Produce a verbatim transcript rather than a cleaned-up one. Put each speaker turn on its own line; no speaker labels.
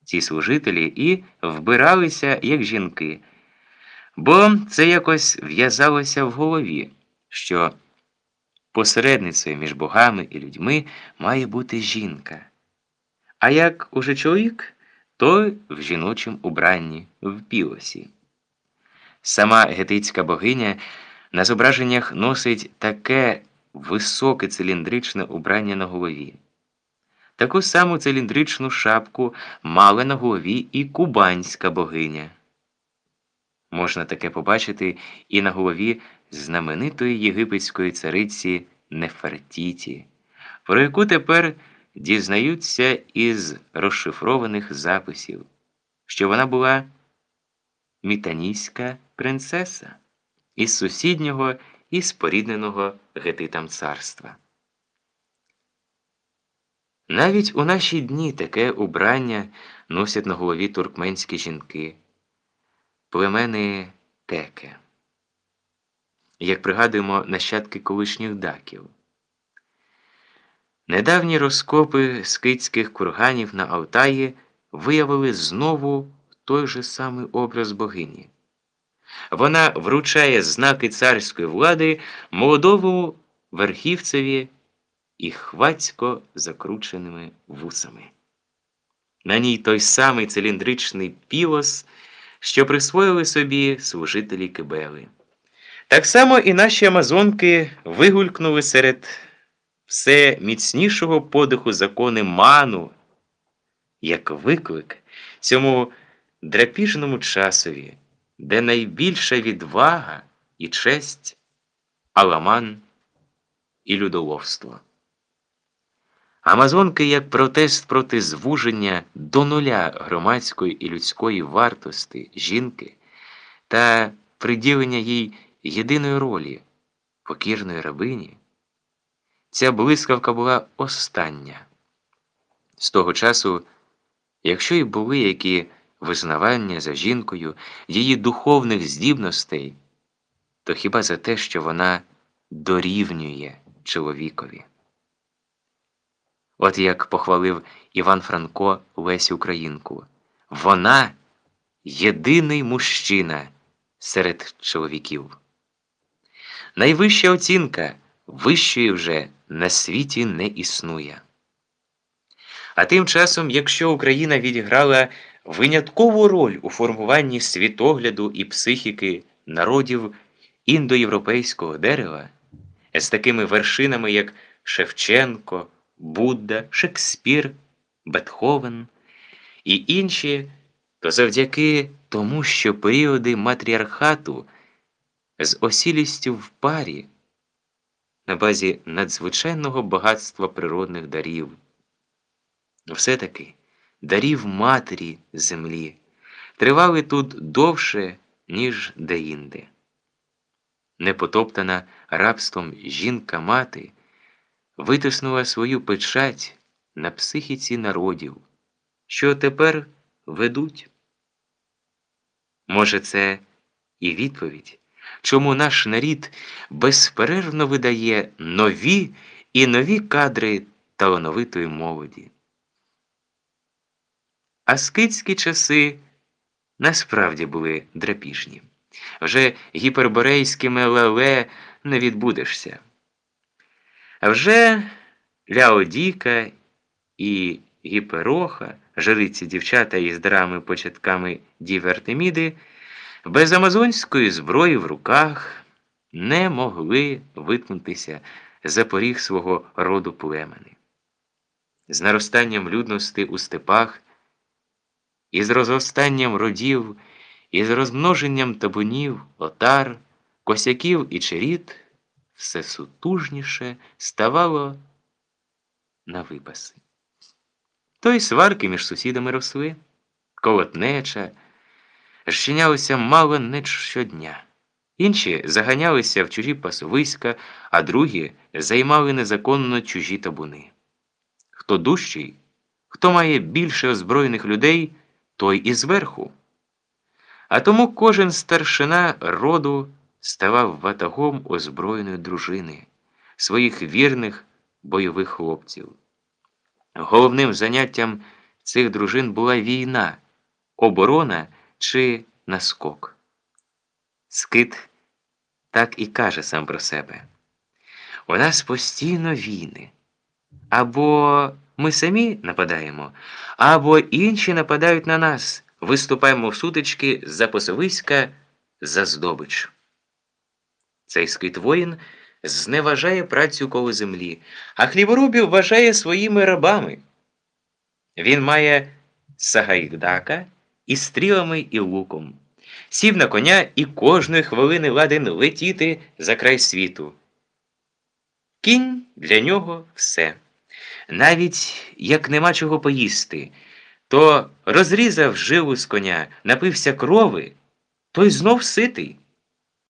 ці служителі і вбиралися, як жінки, бо це якось в'язалося в голові, що посередницею між богами і людьми має бути жінка. А як уже чоловік, то в жіночому убранні, в пілосі. Сама гетицька богиня на зображеннях носить таке високе циліндричне убрання на голові. Таку саму циліндричну шапку мала на голові і кубанська богиня. Можна таке побачити і на голові знаменитої єгипетської цариці Нефертіті, про яку тепер дізнаються із розшифрованих записів, що вона була мітанійська принцеса із сусіднього і спорідненого гетитам царства. Навіть у наші дні таке убрання носять на голові туркменські жінки, племени теке, як пригадуємо нащадки колишніх даків. Недавні розкопи скитських курганів на Алтаї виявили знову той же самий образ богині. Вона вручає знаки царської влади молодому верхівцеві і хвацько закрученими вусами. На ній той самий циліндричний пілос, що присвоїли собі служителі Кибели. Так само і наші амазонки вигулькнули серед все міцнішого подиху закони ману, як виклик цьому драпіжному часові, де найбільша відвага і честь – аламан і людоловство. Амазонки як протест проти звуження до нуля громадської і людської вартості жінки та приділення їй єдиної ролі – покірної рабині. Ця блискавка була остання. З того часу, якщо й були які визнавання за жінкою її духовних здібностей, то хіба за те, що вона дорівнює чоловікові. От як похвалив Іван Франко Лесю Українку. Вона – єдиний мужчина серед чоловіків. Найвища оцінка вищої вже на світі не існує. А тим часом, якщо Україна відіграла виняткову роль у формуванні світогляду і психіки народів індоєвропейського дерева, з такими вершинами, як Шевченко, Будда, Шекспір, Бетховен і інші, то завдяки тому, що періоди матріархату з осілістю в парі на базі надзвичайного багатства природних дарів, все-таки дарів матері землі, тривали тут довше, ніж деінде. Непотоптана рабством жінка-мати витиснула свою печать на психіці народів, що тепер ведуть. Може, це і відповідь, чому наш нарід безперервно видає нові і нові кадри талановитої молоді. А скитські часи насправді були драпіжні. Вже гіперборейськими леле не відбудешся. А вже Ляодіка і Гіпероха, жриці дівчата із драми початками Діви Артеміди, без амазонської зброї в руках не могли виткнутися за поріг свого роду племени. З наростанням людності у степах, із розростанням родів, із розмноженням табунів, отар, косяків і черід все сутужніше ставало на випаси. То й сварки між сусідами росли, колотнеча, зчинялися мало не щодня. Інші заганялися в чужі пасовиська, а другі займали незаконно чужі табуни. Хто дужчий, хто має більше озброєних людей, той і зверху. А тому кожен старшина роду ставав ватагом озброєної дружини, своїх вірних бойових хлопців. Головним заняттям цих дружин була війна, оборона чи наскок. Скит так і каже сам про себе. У нас постійно війни. Або ми самі нападаємо, або інші нападають на нас, виступаємо в сутички за пасовиська, за здобич. Цей скит-воїн зневажає працю коло землі, а хліборобів вважає своїми рабами. Він має сагайдака із стрілами і луком. Сів на коня і кожної хвилини ладен летіти за край світу. Кінь для нього все. Навіть як нема чого поїсти, то розрізав жилу з коня, напився крови, той знов ситий.